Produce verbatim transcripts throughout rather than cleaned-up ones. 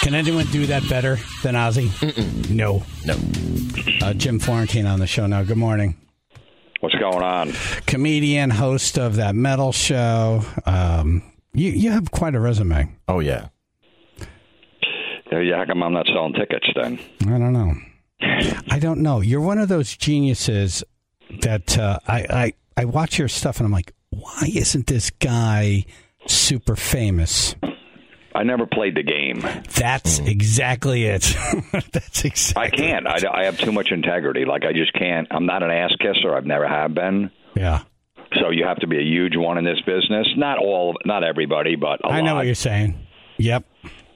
Can anyone do that better than Ozzy? Mm-mm. No. No. Uh, Jim Florentine on the show now. Good morning. What's going on? Comedian, host of that metal show. Um, you, you have quite a resume. Oh, yeah. Yeah, how come I'm not selling tickets then? I don't know. I don't know. You're one of those geniuses that uh, I, I, I watch your stuff and I'm like, why isn't this guy super famous? I never played the game. That's exactly it. That's exactly I can't. I, I have too much integrity. Like, I just can't. I'm not an ass kisser. I've never have been. Yeah. So you have to be a huge one in this business. Not all, not everybody, but a I know lot. what you're saying. Yep.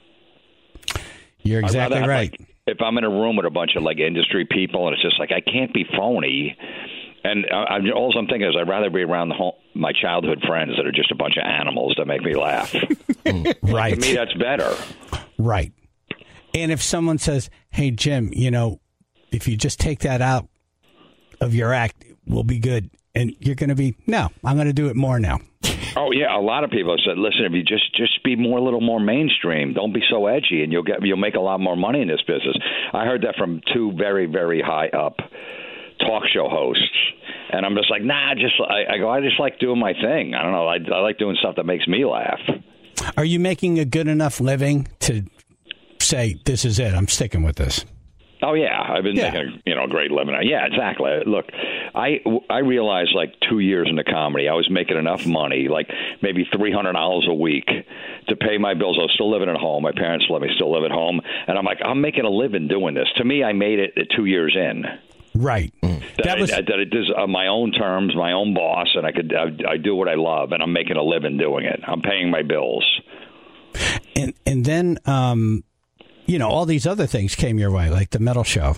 You're exactly rather, right. Like, if I'm in a room with a bunch of like industry people, and it's just like I can't be phony. And I, I, all I'm thinking is I'd rather be around the whole, my childhood friends that are just a bunch of animals that make me laugh. Right. To me, that's better. Right. And if someone says, "Hey, Jim, you know, if you just take that out of your act, we'll be good," and you're going to be, "No, I'm going to do it more now." Oh yeah, a lot of people have said, "Listen, if you just just be more a little more mainstream, don't be so edgy, and you'll get you'll make a lot more money in this business." I heard that from two very very high up talk show hosts, and I'm just like, "Nah, just I, I go, I just like doing my thing. I don't know, I, I like doing stuff that makes me laugh." Are you making a good enough living to say, "This is it. I'm sticking with this"? Oh yeah, I've been Yeah. making a, you know great living. Yeah, exactly. Look, I I realized like two years into comedy, I was making enough money, like maybe three hundred dollars a week, to pay my bills. I was still living at home. My parents let me still live at home, and I'm like, I'm making a living doing this. To me, I made it at two years in. Right. That, That was I, that it is on my own terms, my own boss, and I could I, I do what I love, and I'm making a living doing it. I'm paying my bills. and and then um, you know, all these other things came your way, like the metal show.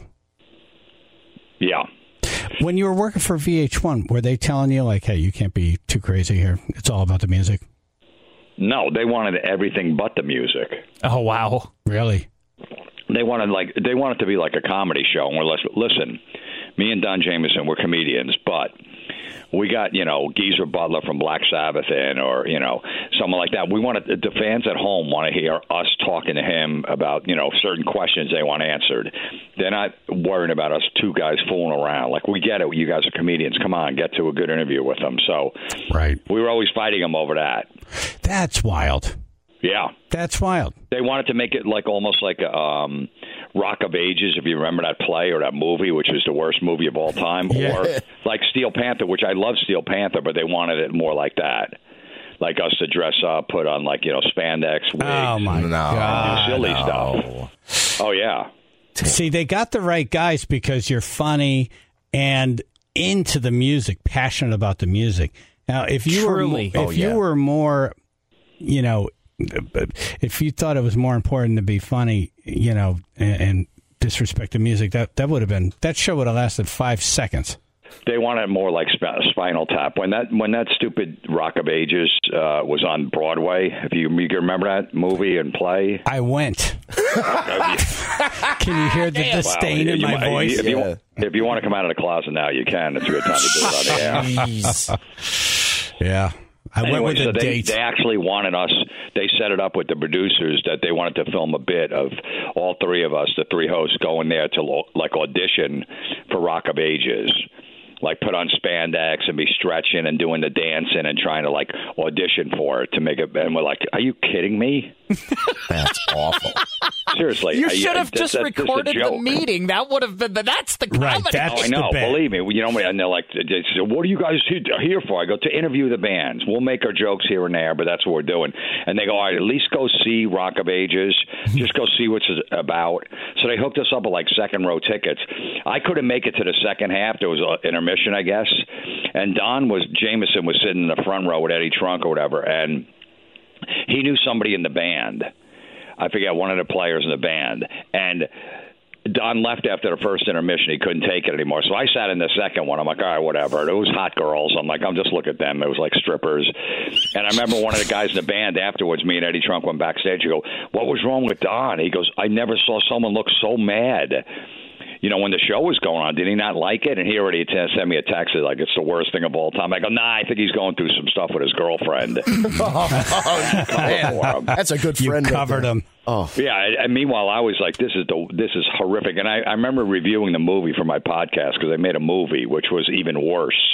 Yeah. When you were working for V H one, were they telling you like, "Hey, you can't be too crazy here. It's all about the music"? No, they wanted everything but the music. Oh, wow. Really? They wanted like they wanted to be like a comedy show. And we're like, listen, me and Don Jameson, we're comedians, but we got, you know, Geezer Butler from Black Sabbath in, or, you know, someone like that. We want to, the fans at home want to hear us talking to him about, you know, certain questions they want answered. They're not worrying about us two guys fooling around. Like, we get it. You guys are comedians. Come on, get to a good interview with them. So Right. we were always fighting them over that. That's wild. Yeah. That's wild. They wanted to make it like almost like a um, Rock of Ages, if you remember that play or that movie, which is the worst movie of all time, Yeah. or like Steel Panther, which I love Steel Panther, but they wanted it more like that, like us to dress up, put on like you know spandex wigs, Oh my No. God. do silly no. stuff. Oh yeah, See, they got the right guys because you're funny and into the music, passionate about the music. Now, if you Truly. were, mo- Oh, if yeah. you were more, you know, if you thought it was more important to be funny, you know, and, and disrespect the music, that that would have been that show would have lasted five seconds. they wanted more like Sp- Spinal Tap. When that when that stupid Rock of Ages uh, was on Broadway, if you, you can remember that movie and play. I went. Can you hear the disdain Wow, in you- my you- voice? If you, Yeah. if you want to come out of the closet now, you can. It's a good time to do it on the air. Jeez. Yeah, I went Anyway, with a so they, date. they actually wanted us, they set it up with the producers that they wanted to film a bit of all three of us, the three hosts, going there to like audition for Rock of Ages. Like put on spandex and be stretching and doing the dancing and trying to like audition for it to make it. And we're like, are you kidding me? That's awful. Seriously. You I- should I- have that- just that's a recorded the joke. meeting. That would have been the, that's the comedy. Right, that's- Oh, I the know. bit. Believe me. You know, and they're like, they say, what are you guys here for? I go, to interview the bands. We'll make our jokes here and there, but that's what we're doing. And they go, all right, at least go see Rock of Ages. Just go see what it's about. So they hooked us up with like second row tickets. I couldn't make it to the second half. There was an intermission, I guess. And Don was, Jameson was sitting in the front row with Eddie Trunk or whatever. And he knew somebody in the band. I forget, one of the players in the band. And Don left after the first intermission. He couldn't take it anymore. So I sat in the second one. I'm like, all right, whatever. It was hot girls. I'm like, I'm just look at them. It was like strippers. And I remember one of the guys in the band afterwards, me and Eddie Trunk went backstage. You go, what was wrong with Don? He goes, I never saw someone look so mad. you know, when the show was going on, did he not like it? And he already t- sent me a text like it's the worst thing of all time. I go, nah, I think he's going through some stuff with his girlfriend. oh, man. That's a good friend. You covered him. Oh yeah, and meanwhile, I was like, "This is the this is horrific." And I, I remember reviewing the movie for my podcast because they made a movie which was even worse.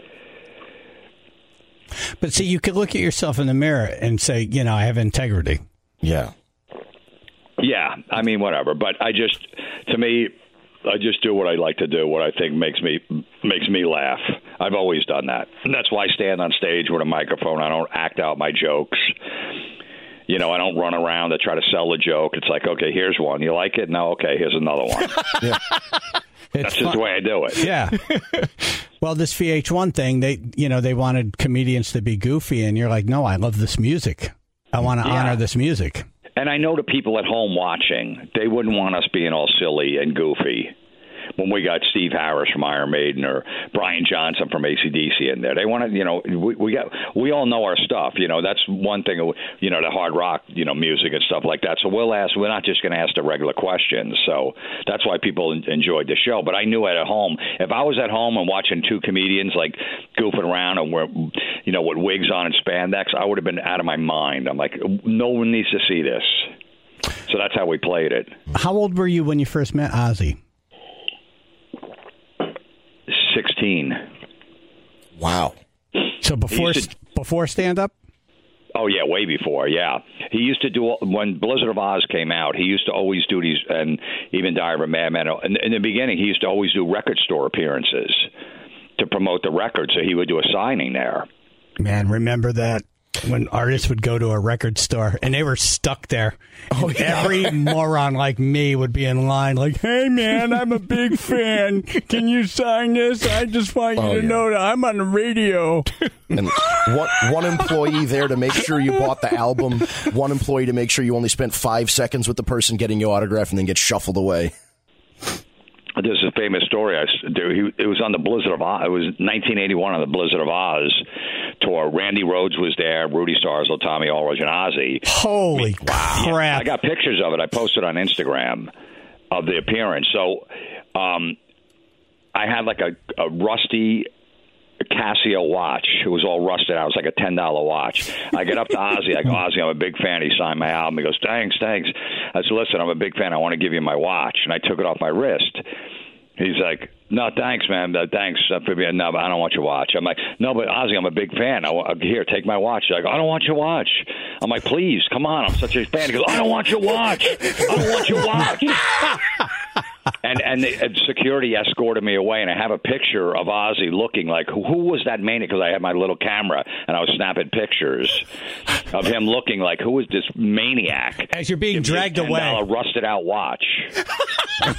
But see, you could look at yourself in the mirror and say, you know, I have integrity. Yeah. Yeah, I mean, whatever. But I just, to me, I just do what I like to do, what I think makes me makes me laugh. I've always done that, and that's why I stand on stage with a microphone. I don't act out my jokes. You know, I don't run around to try to sell a joke. It's like, okay, here's one. You like it? No, okay, here's another one. Yeah. That's just the way I do it. Yeah. Well, this V H one thing, they, you know, they wanted comedians to be goofy, and you're like, no, I love this music. I want to yeah. honor this music. And I know the people at home watching, they wouldn't want us being all silly and goofy. When we got Steve Harris from Iron Maiden or Brian Johnson from A C D C in there, they want to, you know, we, we got, we all know our stuff. You know, that's one thing, you know, the hard rock, you know, music and stuff like that. So we'll ask, we're not just going to ask the regular questions. So that's why people enjoyed the show. But I knew at home, if I was at home and watching two comedians like goofing around and we're, you know, with wigs on and spandex, I would have been out of my mind. I'm like, no one needs to see this. So that's how we played it. How old were you when you first met Ozzy? sixteen. Wow. So before to, before stand-up? Oh, yeah, way before, yeah. He used to do, when Blizzard of Oz came out, he used to always do these, and even Diary of a Madman. In, in the beginning, he used to always do record store appearances to promote the record, so he would do a signing there. Man, remember that? When artists would go to a record store and they were stuck there. Oh, yeah. Every moron like me would be in line like, hey, man, I'm a big fan. Can you sign this? I just want you oh, to yeah. know that I'm on the radio. And one, one employee there to make sure you bought the album. One employee to make sure you only spent five seconds with the person getting your autograph and then get shuffled away. There's a famous story I do. It was on the Blizzard of Oz. It was nineteen eighty-one on the Blizzard of Oz tour. Randy Rhoads was there, Rudy Starzl, Tommy Aldridge, and Ozzy. Holy wow. crap. I got pictures of it. I posted on Instagram of the appearance. So um, I had like a, a rusty Casio watch. It was all rusted out. It was like a ten dollar watch. I get up to Ozzy. I go, Ozzy, I'm a big fan. He signed my album. He goes, thanks, thanks. I said, listen, I'm a big fan. I want to give you my watch. And I took it off my wrist. He's like, no, thanks, man. Uh, thanks. Uh, for being, no, but I don't want your watch. I'm like, no, but Ozzy, I'm a big fan. I, uh, here, take my watch. He's like, I don't want your watch. I'm like, please, come on. I'm such a fan. He goes, I don't want your watch. I don't want your watch. And and, the, and security escorted me away, and I have a picture of Ozzy looking like, who, who was that maniac? Because I had my little camera, and I was snapping pictures of him looking like, who is this maniac? As you're being dragged away. ten dollar away. rusted out watch. And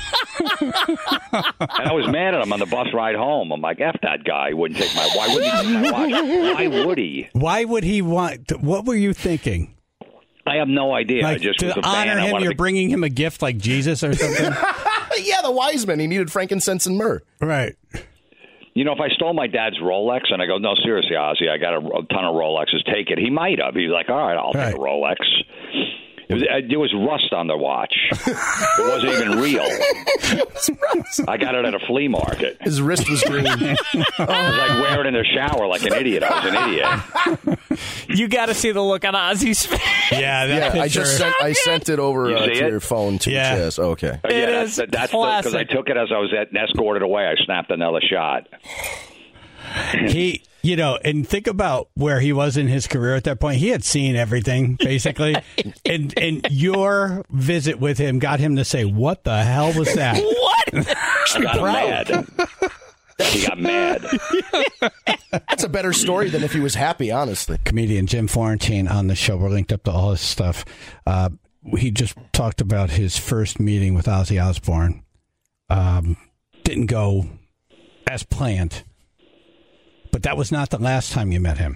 I was mad at him on the bus ride home. I'm like, F that guy. He wouldn't take my Why would he take my watch? Why would he? Why would he want, what were you thinking? I have no idea. Like, I just to was a honor fan. him, you're to... bringing him a gift like Jesus or something? Yeah, the wise man. He needed frankincense and myrrh. Right. You know, if I stole my dad's Rolex and I go, no, seriously, Ozzy, I got a, a ton of Rolexes, take it. He might have. He's like, all right, I'll right. take a Rolex. It was, there was rust on the watch. It wasn't even real. I got it at a flea market. His wrist was green. I was like wearing it in the shower like an idiot. I was an idiot. You got to see the look on Ozzy's face. Yeah, that yeah. I just sent I sent it over you uh, to it? your phone too. Yeah. Yes. Okay. Oh, yeah, it that's, is that, that's classic. because I took it as I was at, escorted away. I snapped another shot. He, you know, and think about where he was in his career at that point. He had seen everything, basically. and and your visit with him got him to say, what the hell was that? What? I got him mad. He got mad. That's a better story than if he was happy, honestly. Comedian Jim Florentine on the show. We're linked up to all his stuff. Uh, he just talked about his first meeting with Ozzy Osbourne. Um, didn't go as planned. But that was not the last time you met him.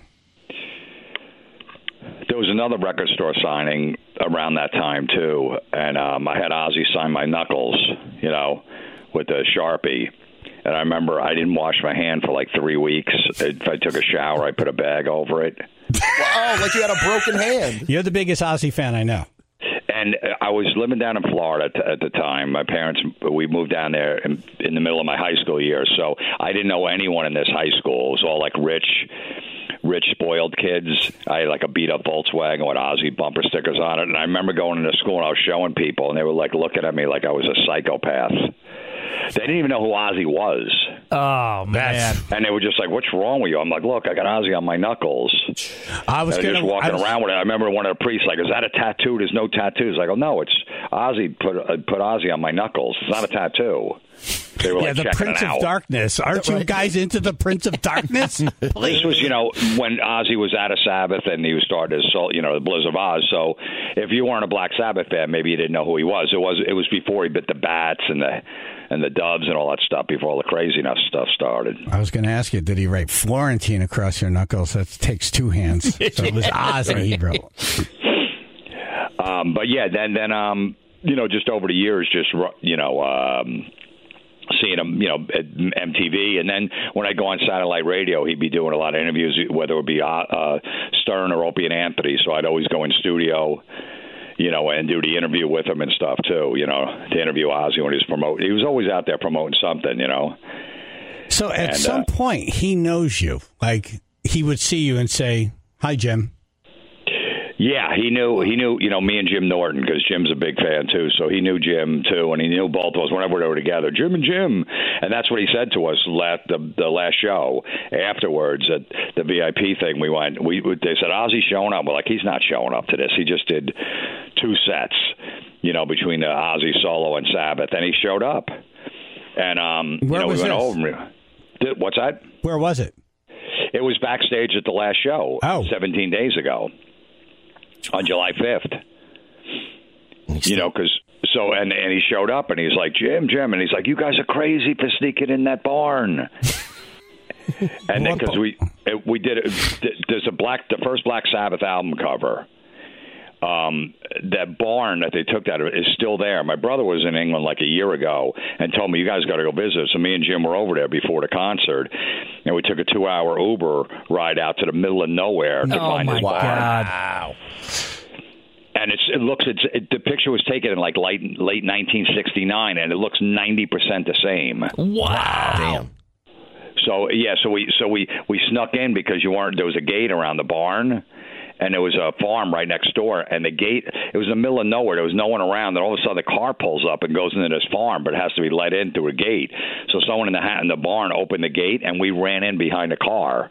There was another record store signing around that time, too. And um, I had Ozzy sign my knuckles, you know, with a Sharpie. And I remember I didn't wash my hand for like three weeks. If I took a shower, I put a bag over it. Oh, like you had a broken hand. You're the biggest Ozzy fan I know. And and I was living down in Florida t- at the time. My parents, we moved down there in, in the middle of my high school years, so I didn't know anyone in this high school. It was all like rich, rich, spoiled kids. I had like a beat-up Volkswagen with Ozzy bumper stickers on it, and I remember going into school and I was showing people, and they were like looking at me like I was a psychopath. They didn't even know who Ozzy was. Oh, man. And they were just like, what's wrong with you? I'm like, look, I got Ozzy on my knuckles. I was and gonna, just walking I was, around with it. I remember one of the priests like, is that a tattoo? There's no tattoos. I go, no, it's Ozzy put uh, put Ozzy on my knuckles. It's not a tattoo. They were yeah, like the checking Prince it of out. Darkness. Aren't you guys into the Prince of Darkness? This was, you know, when Ozzy was out of Sabbath and he was starting his, you know, the Blizzard of Oz. So if you weren't a Black Sabbath fan, maybe you didn't know who he was. It was it was before he bit the bats and the and the doves and all that stuff, before all the craziness stuff started. I was going to ask you, did he write Florentine across your knuckles? That takes two hands. So it was Ozzy he wrote. Um, but yeah, then then um, you know, just over the years, just you know. Um, seeing him, you know, at M T V, and then when I go on satellite radio, he'd be doing a lot of interviews, whether it would be uh, uh, Stern or Opie and Anthony. So I'd always go in studio, you know, and do the interview with him and stuff too. You know, to interview Ozzy when he was promoting. He was always out there promoting something, you know. So at and, some uh, point, he knows you. Like he would see you and say, "Hi, Jim." Yeah, he knew, he knew, you know, me and Jim Norton, because Jim's a big fan, too. So he knew Jim, too, and he knew both of us whenever they were together, Jim and Jim. And that's what he said to us last, the, the last show afterwards at the V I P thing. We went, we they said, Ozzy's showing up. We're like, he's not showing up to this. He just did two sets, you know, between the Ozzy solo and Sabbath, and he showed up. And, um, Where you know, was we went this? over. Did, what's that? Where was it? It was backstage at the last show, oh. seventeen days ago. On July fifth, you know, because so and and he showed up and he's like, Jim, Jim, and he's like, you guys are crazy for sneaking in that barn. And then because we it, we did it, there's a black the first Black Sabbath album cover. Um, that barn that they took that is still there. My brother was in England like a year ago and told me, you guys got to go visit. So me and Jim were over there before the concert, and we took a two-hour Uber ride out to the middle of nowhere to oh find my this barn. God. Wow. And it's, it looks, it's, it, the picture was taken in like late, late nineteen sixty-nine, and it looks ninety percent the same. Wow. Damn. So, yeah, so we so we, we snuck in because you weren't, there was a gate around the barn. And there was a farm right next door, and the gate, it was in the middle of nowhere. There was no one around. Then all of a sudden, the car pulls up and goes into this farm, but it has to be let in through a gate. So someone in the hat in the barn opened the gate, and we ran in behind the car.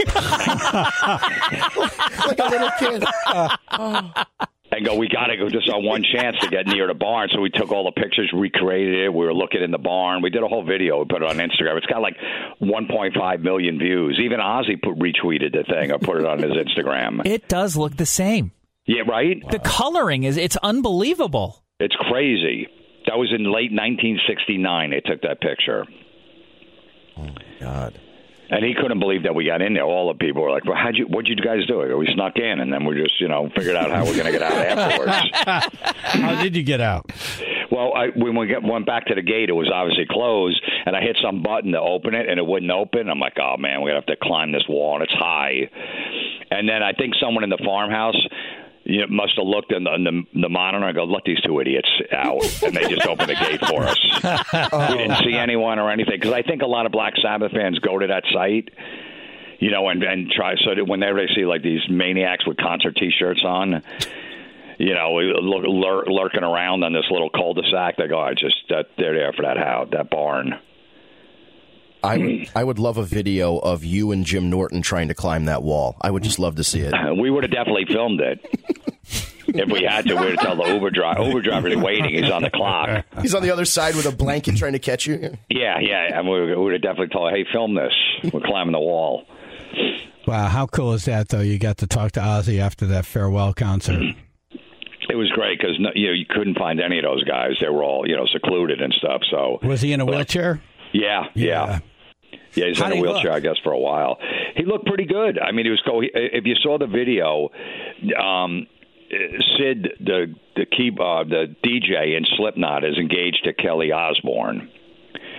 Like a little kid. And go, we got to go just on one chance to get near the barn. So we took all the pictures, recreated it. We were looking in the barn. We did a whole video. We put it on Instagram. It's got like one point five million views. Even Ozzy put, retweeted the thing or put it on his Instagram. It does look the same. Yeah, right? The coloring is, it's unbelievable. It's crazy. That was in late nineteen sixty-nine they took that picture. Oh, my God. And he couldn't believe that we got in there. All the people were like, well, how'd you, what'd you guys do? We snuck in, and then we just, you know, figured out how we're going to get out afterwards. How did you get out? Well, I, when we get, went back to the gate, it was obviously closed, and I hit some button to open it, and it wouldn't open. I'm like, oh, man, we're going to have to climb this wall, and it's high. And then I think someone in the farmhouse, you know, must have looked in the, in the, the monitor and go, let these two idiots out. And they just opened the gate for us. Oh. We didn't see anyone or anything. Because I think a lot of Black Sabbath fans go to that site, you know, and, and try. So that whenever they see like these maniacs with concert T-shirts on, you know, we look, lur, lurking around on this little cul-de-sac, they go, I just, that, they're there for that house, that barn. I would, I would love a video of you and Jim Norton trying to climb that wall. I would just love to see it. We would have definitely filmed it. If we had to, we would tell the Uber driver. Uber driver is waiting. He's on the clock. He's on the other side with a blanket trying to catch you. Yeah, yeah. And we would have definitely told, hey, film this. We're climbing the wall. Wow, how cool is that, though? You got to talk to Ozzy after that farewell concert. It was great because no, you know, you couldn't find any of those guys. They were all, you know, secluded and stuff. So was he in a but, wheelchair? Yeah, yeah. Yeah, he's How in a wheelchair, I guess, for a while. He looked pretty good. I mean, he was go. If you saw the video, um, Sid, the the key, uh, the D J in Slipknot, is engaged to Kelly Osbourne.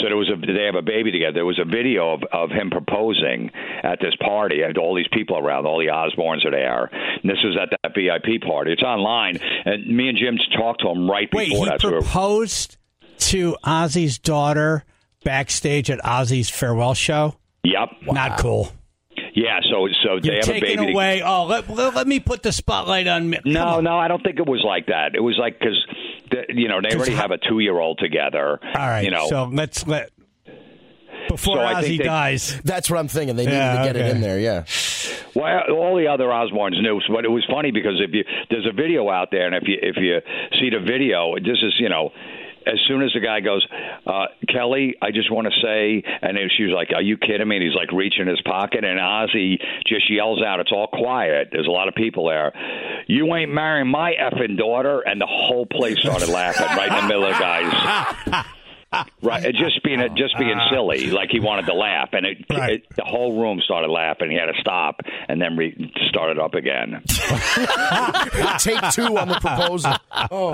So there was a they have a baby together. There was a video of, of him proposing at this party, and all these people around, all the Osbournes are there. And this was at that V I P party. It's online, and me and Jim talked to him right Wait, before he that. So we're- proposed to Ozzy's daughter backstage at Ozzy's farewell show? Yep. Not cool. Yeah, so so they You're have a taking baby. away. Oh, let, let, let me put the spotlight on me. Come No, on. no, I don't think it was like that. It was like because you know they already have a two-year-old together. All right, you know. so let's let before So I Ozzy think they- dies. That's what I'm thinking. They needed Yeah, to get okay. it in there. Yeah. Well, all the other Osbournes knew, but it was funny because if you there's a video out there, and if you if you see the video, this is you know. As soon as the guy goes, uh, Kelly, I just want to say, and then she was like, are you kidding me? And he's like reaching his pocket, and Ozzy just yells out, it's all quiet. There's a lot of people there. You ain't marrying my effing daughter. And the whole place started laughing right in the middle of the guys. Right, it just being just being silly, like he wanted to laugh, and it, Right. it the whole room started laughing. He had to stop and then re- started up again. Take two on the proposal. Oh.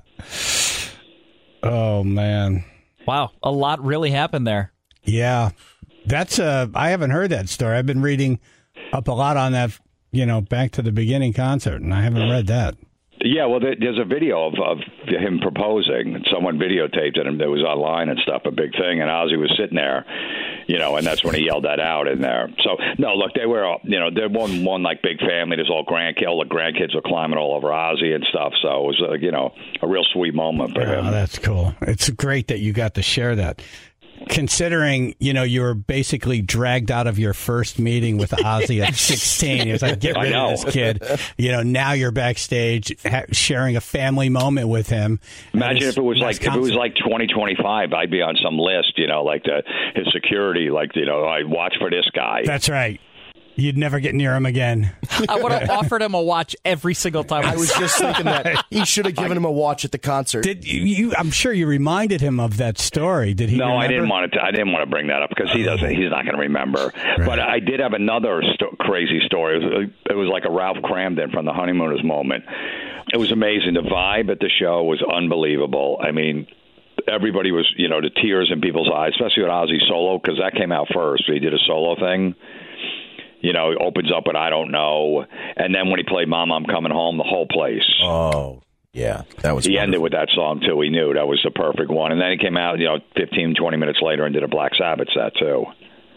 Oh man, Wow, a lot really happened there. yeah, that's uh I haven't heard that story. I've been reading up a lot on that, you know, Back to the Beginning concert, and I haven't read that. Yeah, well, there- there's a video of, of him proposing. Someone videotaped it, and it was online and stuff, a big thing. And Ozzy was sitting there, you know, and that's when he yelled that out in there. So, no, look, they were, all- you know, they're one, one like big family. There's all grandkids. All the grandkids were climbing all over Ozzy and stuff. So it was, uh, you know, a real sweet moment for Oh, him. that's cool. It's great that you got to share that. Considering, you know, you were basically dragged out of your first meeting with Ozzy at sixteen. It was like, get I rid know. of this kid. You know, now you're backstage ha- sharing a family moment with him. Imagine And if it was nice like if it was concert. like twenty twenty-five, I'd be on some list, you know, like the his security, like you know, I watch for this guy. That's right. You'd never get near him again. I would have offered him a watch every single time. I was just thinking that he should have given him a watch at the concert. Did you, you? I'm sure you reminded him of that story. Did he? No, remember? I didn't want to. I didn't want to bring that up because he doesn't. He's not going to remember. But I did have another sto- crazy story. It was, it was like a Ralph Cramden from the Honeymooners moment. It was amazing. The vibe at the show was unbelievable. I mean, everybody was, you know, the tears in people's eyes, especially with Ozzy solo because that came out first. He did a solo thing. You know, he opens up with I Don't Know, and then when he played Mama, I'm Coming Home, the whole place. Oh, yeah. That was He wonderful. ended with that song, too. He knew that was the perfect one. And then he came out, you know, fifteen, twenty minutes later and did a Black Sabbath set, too.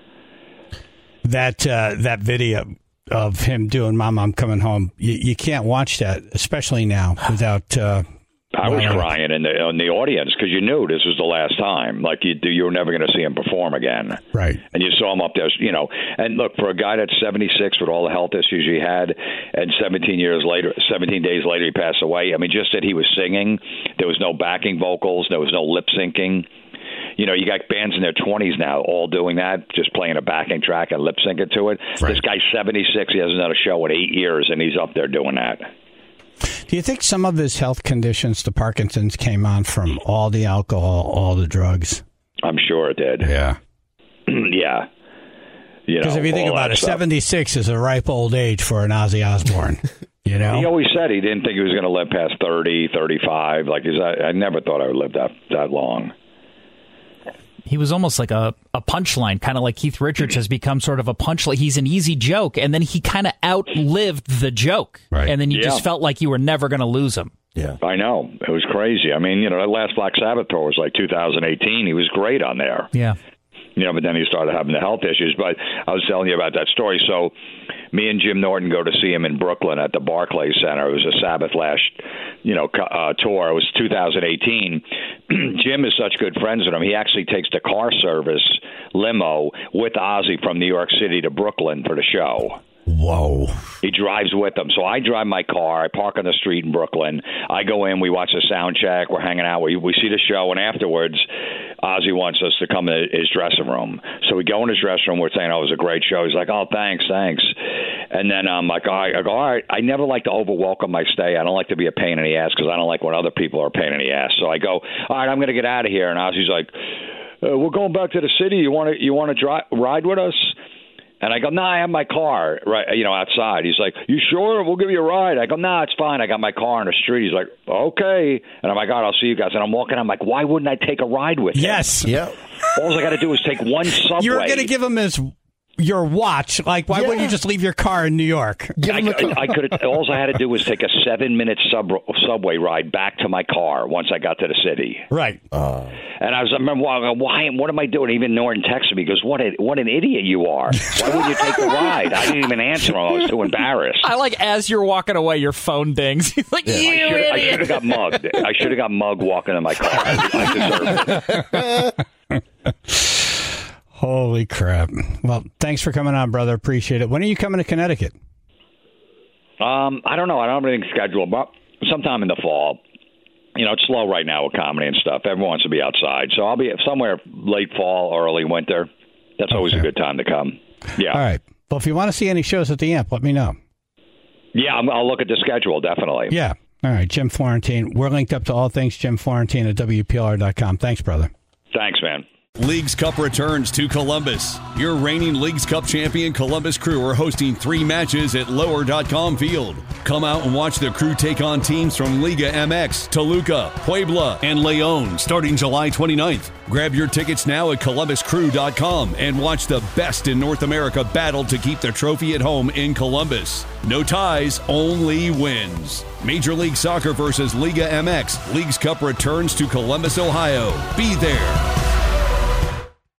that uh, that video of him doing "Mama, I'm Coming Home." You, you can't watch that, especially now, without. Uh, I was Wow. crying in the, in the audience because you knew this was the last time. Like, you, you were never going to see him perform again. Right. And you saw him up there, you know. And look, for a guy that's seventy-six with all the health issues he had, and seventeen years later, seventeen days later, he passed away. I mean, just that he was singing, there was no backing vocals, there was no lip syncing. You know, you got bands in their twenties now all doing that, just playing a backing track and lip syncing to it. Right. This guy's seventy-six, he hasn't done a show in eight years, and he's up there doing that. Do you think some of his health conditions, the Parkinson's, came on from all the alcohol, all the drugs? I'm sure it did. Yeah. Yeah. You know, Because if you think all about that it, stuff. seventy-six is a ripe old age for an Ozzy Osbourne. You know? He always said he didn't think he was going to live past thirty, thirty-five. Like, he's, I, I never thought I would live that that long. He was almost like a, a punchline, kind of like Keith Richards has become sort of a punchline. He's an easy joke, and then he kind of outlived the joke. Right. And then you Yeah. just felt like you were never going to lose him. Yeah. I know. It was crazy. I mean, you know, that last Black Sabbath tour was like two thousand eighteen. He was great on there. Yeah. You know, but then he started having the health issues. But I was telling you about that story. So me and Jim Norton go to see him in Brooklyn at the Barclays Center. It was a Sabbath last, you know, uh, tour. It was two thousand eighteen. Jim is such good friends with him. He actually takes the car service limo with Ozzy from New York City to Brooklyn for the show. Whoa. He drives with them. So I drive my car. I park on the street in Brooklyn. I go in. We watch the sound check. We're hanging out. We, we see the show. And afterwards, Ozzy wants us to come to his dressing room. So we go in his dressing room. We're saying, oh, it was a great show. He's like, oh, thanks, thanks. And then I'm like, all right. I go, all right. I never like to over-welcome my stay. I don't like to be a pain in the ass because I don't like when other people are a pain in the ass. So I go, all right, I'm going to get out of here. And Ozzy's like, uh, we're going back to the city. You want to you want to dri- ride with us? And I go, no, nah, I have my car, right? You know, outside. He's like, you sure? We'll give you a ride. I go, no, nah, it's fine. I got my car on the street. He's like, okay. And I'm like, all right, I'll see you guys. And I'm walking. I'm like, why wouldn't I take a ride with him? Yes. Yeah. All I got to do is take one subway. You were going to give him his your watch. Like, why Yeah. wouldn't you just leave your car in New York? Give I, him a I, I could. All I had to do was take a seven-minute sub, subway ride back to my car once I got to the city. Right. Uh, And I was, I remember, why, why? What am I doing? Even Norton texted me. He goes, "What? A, what an idiot you are! Why wouldn't you take the ride?" I didn't even answer him. I was too embarrassed. I like as you're walking away, your phone dings. He's like, I you should, I idiot. should have got mugged. I should have got mugged walking in my car. I, I deserve it. Holy crap. Well, thanks for coming on, brother. Appreciate it. When are you coming to Connecticut? Um, I don't know. I don't have anything scheduled, but sometime in the fall. You know, it's slow right now with comedy and stuff. Everyone wants to be outside. So I'll be somewhere late fall, early winter. That's always Okay. a good time to come. Yeah. All right. Well, if you want to see any shows at the Amp, let me know. Yeah, I'm, I'll look at the schedule, definitely. Yeah. All right. Jim Florentine. We're linked up to all things Jim Florentine at W P L R dot com. Thanks, brother. Thanks, man. Leagues Cup returns to Columbus. Your reigning Leagues Cup champion Columbus Crew are hosting three matches at lower dot com field. Come out and watch the Crew take on teams from Liga M X, Toluca, Puebla, and Leon starting July twenty-ninth. Grab your tickets now at columbus crew dot com and watch the best in North America battle to keep the trophy at home in Columbus. No ties, only wins. Major League Soccer versus Liga M X. Leagues Cup returns to Columbus, Ohio. Be there.